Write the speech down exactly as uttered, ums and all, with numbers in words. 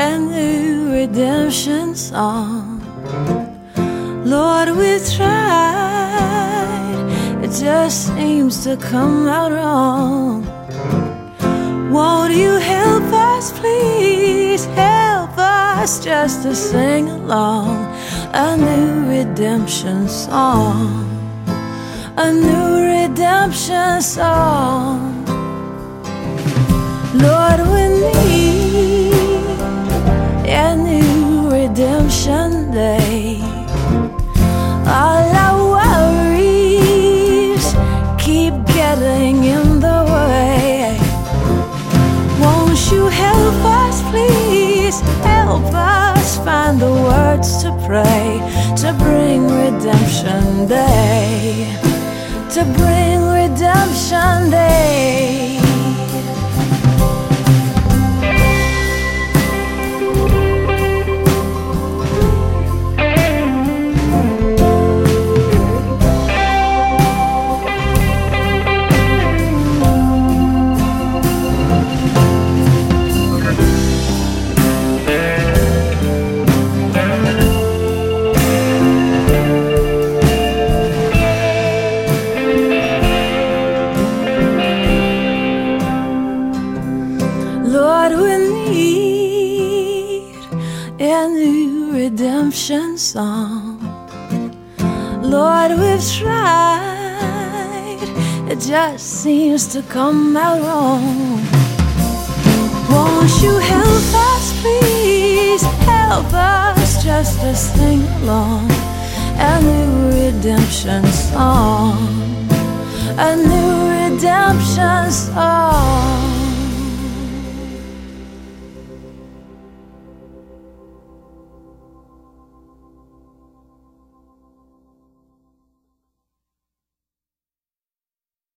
a new redemption song. Lord, we've tried, it just seems to come out wrong. Won't you help us, please help us just to sing along a new redemption song, a new redemption song. Lord, we need a new redemption day. All our worries keep getting in the way. Won't you help us, please help us find the words to pray, to bring redemption day, to bring redemption day. Lord, we need a new redemption song. Lord, we've tried, it just seems to come out wrong. Won't you help us, please help us just to sing along a new redemption song, a new redemption song.